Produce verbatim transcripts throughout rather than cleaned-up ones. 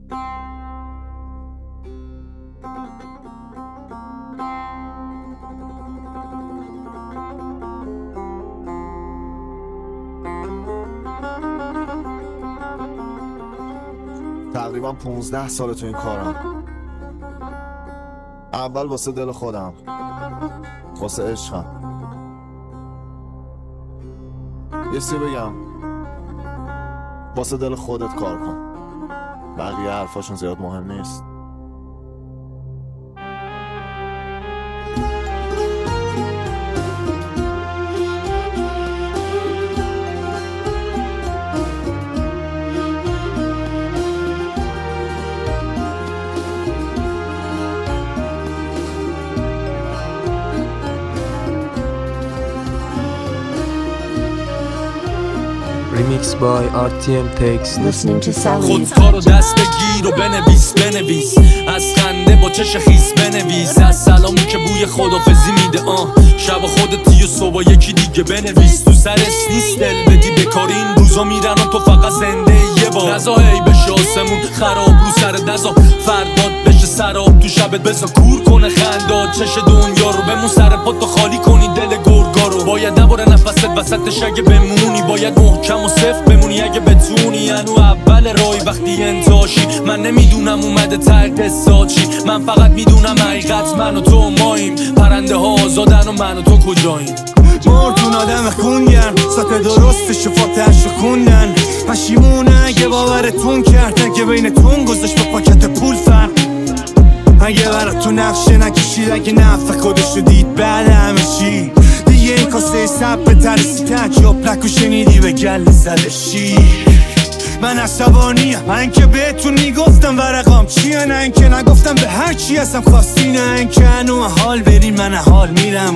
تقریبا پونزده سال تو این کارم. اول واسه دل خودم، واسه عشقم. یه سی بگم، واسه دل خودت کار کن، بقیه حرفاشون زیاد مهم نیست. Remix by آر تی ام Takes. Listening to Salif. خودکارو دست بگیر و بنویس بنویس، از خنده با چش خیس بنویس، از سلامی که بوی خدافزی میده آه شب خودتی و صبح یکی دیگه بنویس. تو سرس نیست دل بدی بکاری، این روزا میرن و تو فقط زنده یه بار. نزا هی بشه آسمون خراب رو سر نزا فرداد بشه سراب تو شبت بزا کور کنه خنداد چش دنیا رو. بمون سر پا تو خالی کنی دل گرگا رو. باید نباره نفست وسطش اگه بمونی، باید محکم و صفر بمونی اگه بتونی. انو اول رای وقتی انتاشی، من نمیدونم اومده ته قصات چی، من فقط میدونم حقیقت من و تو ماییم. پرنده ها آزادن و من و تو کجاییم. مردون آدم خونگرم سطح درستش و فاتحش رو خوندن. پشیمونه اگه باورتون کرد، اگه بینتون گذاشت با پاکت پول فرق، اگه براتون نقشه نکشید، اگه نفع خودش رو دید بعد همه چی. دیگه این کاسه سب به ترسی تجاب نکو شنیدی به گل زدشی. من عصبانیم، من که بهتون میگفتم ورقام چیه، نه اینکه نگفتم به هر چی هستم خواستی، نه اینکه انو حال برین من حال میرم،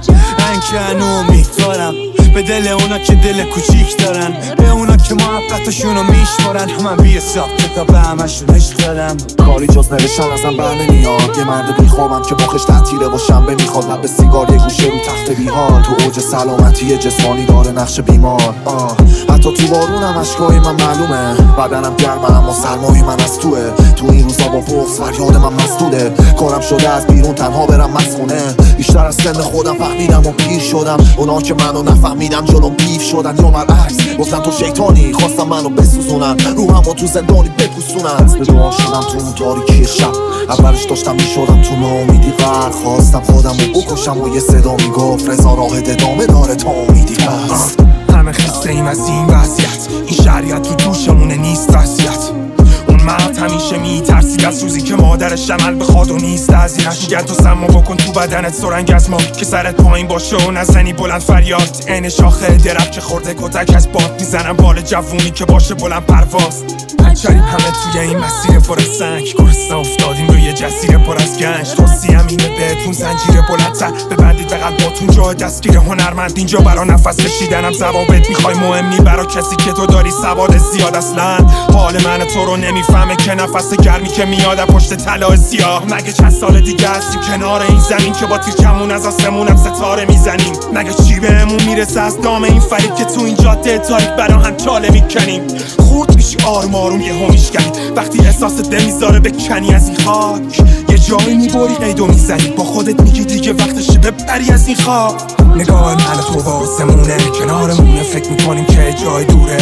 نه اینکه انو امیدوارم به دل اونا که دل کوچیک دارن، به اونا که محبتشونو میشمارن. من بی حساب کتاب همشون عشق دارم. کاری جز نوشتن ازم بر نمیاد، یه مرد بیخوابم که مخش تعطیله و شنبه میخواد لب به سیگار یه گوشه رو تخت بیحال. تو اوج سلامتی جسمانی داره نقش بیمار، آه. حتی تو بارونم اشکای من معلومه، بدنم گرمه اما سرمای من از توه. تو این روزا با بغض فریاد من مسدوده، کارم شده از بیرون تنها برم مسخونه. بیشتر از سن خودم فهمیدم و پیر شدم، اونا که منو نفهمیدن جلوم بیف شدن. یا برعکس گفتن تو شیطانی، خواستم منو بسوزونن، روحمو تو زندانی بپوسونن. به دعا شدم تو اون تاریکی شب، اولش داشتم میشدم تو ناامیدی غرق. خواستم خودم رو بکشم و یه صدا میگفت رضا راه ادامه داره تا امیدی هست. همه خسته ایم از این وضعیت، این شریعت تو دوشمونه نیست وضعیت. اون مرد همیشه میترسید از روزی که مادرش عمل بخواد و نیست ازیرش. میگن تو سمو بکن تو بدنت سرنگ از ما، که سرت پایین باشه و نزنی بلند فریاد. عین شاخه درخت که خورده کتک از باد، میزنم بال جوونی که باشه بلند پرواز. پنچریم همه توی این مسیر پر از سنگ، گرسنه افتادیم روی جزیره پر از گنج. توصیم اینه بهتون زنجیره بلندتر ببندید به قلباتون، جای دستگیر هنرمند اینجا برا نفس کشیدنم ضوابط میخوای مهم نی برا کسی که تو داری سواد زیاد. اصلا حال من تو رو نمیفهمه که نفس گرمی که میاد پشت طلا سیاه. مگه چند سال دیگه هستیم کنار این زمین که با تیر کمون از آسمونم ستاره میزنیم؟ مگه چی بهمون میرسه از دام این فریب که تو این جاده تاریک برا هم چاله میکنیم؟ خورد میشی آروم آروم یه همیش کنی، وقتی احساس دل میذاره بکنی از این خاک. یه جایی میبری قیدو میزنی، با خودت میگی دیگه وقتشه ببری از این خاک. نگاه من تو با آسمونه کنارمونه، فکر میکنیم که جای دوره.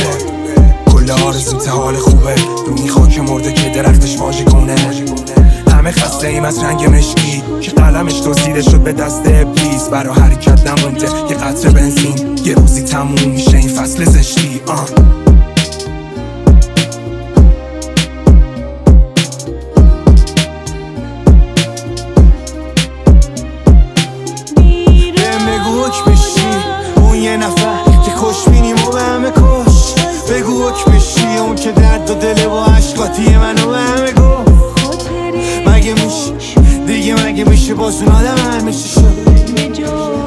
کل آرزوم ته حال خوبه، رو این خاک مرده که درختش واژه کنه. همه خسته ایم از رنگ مشکی که قلمش دزدیده شد به دست ابلیس. برا حرکت نمونده یه قطره بنزین، یه روزی تموم میشه این فصل زشتی. آه. بگو حک بشی اون که درد و دل با عشقاتی منو به همه گفت. مگه میشه دیگه، مگه میشه باز اون آدم همیشه شد